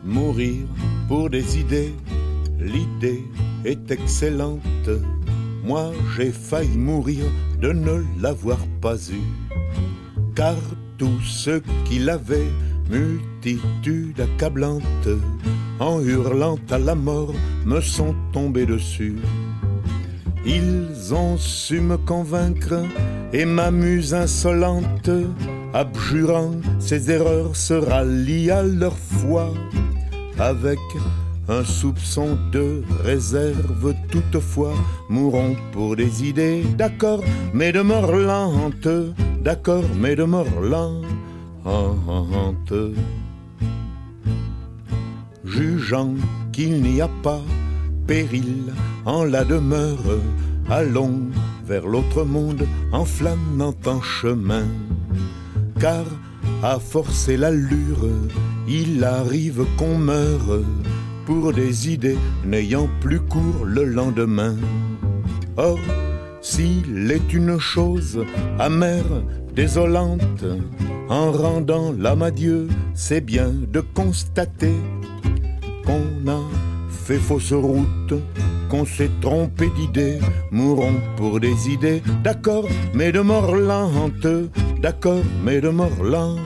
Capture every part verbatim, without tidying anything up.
Mourir pour des idées, l'idée est excellente. Moi j'ai failli mourir de ne l'avoir pas eu, car tous ceux qui l'avaient, multitude accablante, en hurlant à la mort, me sont tombés dessus. Ils ont su me convaincre et ma muse insolente, abjurant ses erreurs, se rallie à leur foi, avec un soupçon de réserve toutefois. Mourons pour des idées, d'accord, mais de mort lente, d'accord, mais de mort lente. Jugeant qu'il n'y a pas péril en la demeure, allons vers l'autre monde en flânant en chemin, car à forcer l'allure, il arrive qu'on meure pour des idées n'ayant plus cours le lendemain. Or, s'il est une chose amère, désolante, en rendant l'âme à Dieu, c'est bien de constater qu'on a fait fausse route, qu'on s'est trompé d'idées. Mourons pour des idées, d'accord, mais de mort lente, d'accord, mais de mort lente.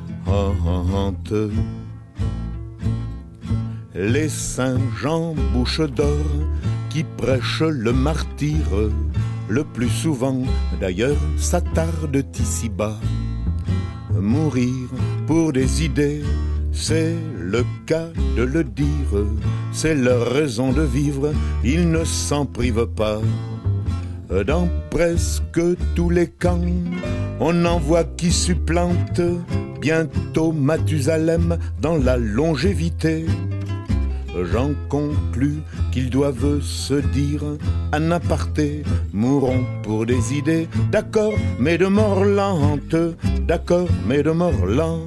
Les saints Jean bouche d'or qui prêchent le martyre, le plus souvent d'ailleurs s'attardent ici-bas. Mourir pour des idées, c'est le cas de le dire, c'est leur raison de vivre, ils ne s'en privent pas. Dans presque tous les camps, on en voit qui supplantent bientôt Mathusalem dans la longévité. J'en conclus qu'ils doivent se dire en aparté, mourons pour des idées, d'accord, mais de mort lente, d'accord, mais de mort lente.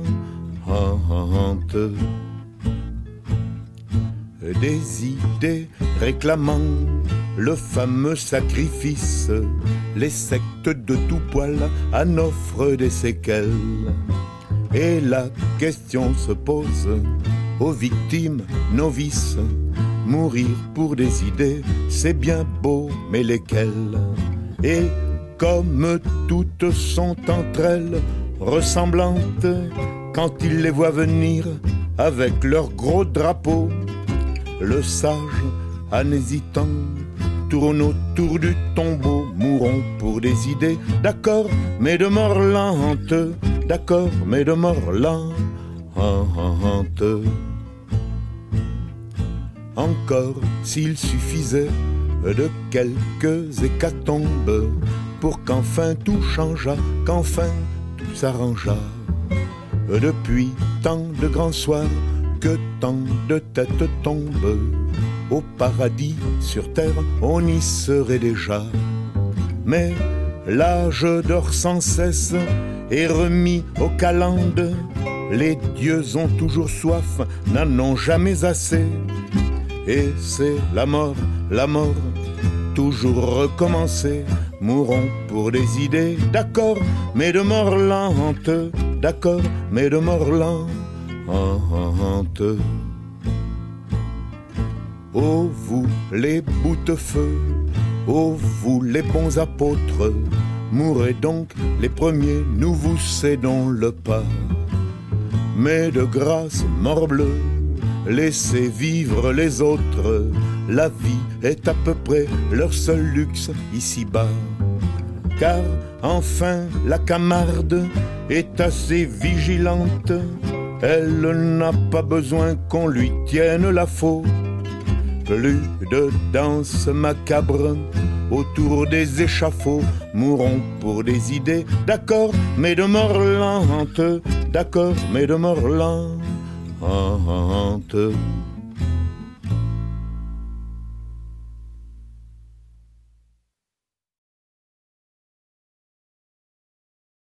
Des idées réclamant le fameux sacrifice, les sectes de tout poil en offrent des séquelles. Et la question se pose aux victimes novices, mourir pour des idées, c'est bien beau, mais lesquelles? Et comme toutes sont entre elles ressemblantes, quand ils les voient venir avec leur gros drapeau, le sage, en hésitant, tourne autour du tombeau. Mourons pour des idées, d'accord, mais de mort lente, d'accord, mais de mort lente. Encore s'il suffisait de quelques hécatombes pour qu'enfin tout changeât, qu'enfin tout s'arrangeât. Depuis tant de grands soirs que tant de têtes tombent, au paradis sur terre on y serait déjà. Mais l'âge dort sans cesse et remis aux calendes, les dieux ont toujours soif, n'en ont jamais assez. Et c'est la mort, la mort, toujours recommencer. Mourons pour des idées, d'accord, mais de mort lente, d'accord, mais de mort lente. Ô vous les boutefeux, ô vous les bons apôtres, mourrez donc les premiers, nous vous cédons le pas. Mais de grâce, morbleu, laissez vivre les autres, la vie est à peu près leur seul luxe ici-bas. Car enfin la Camarde est assez vigilante, elle n'a pas besoin qu'on lui tienne la faute. Plus de danse macabre autour des échafauds, mourons pour des idées, d'accord, mais de mort lente, d'accord, mais de mort lente.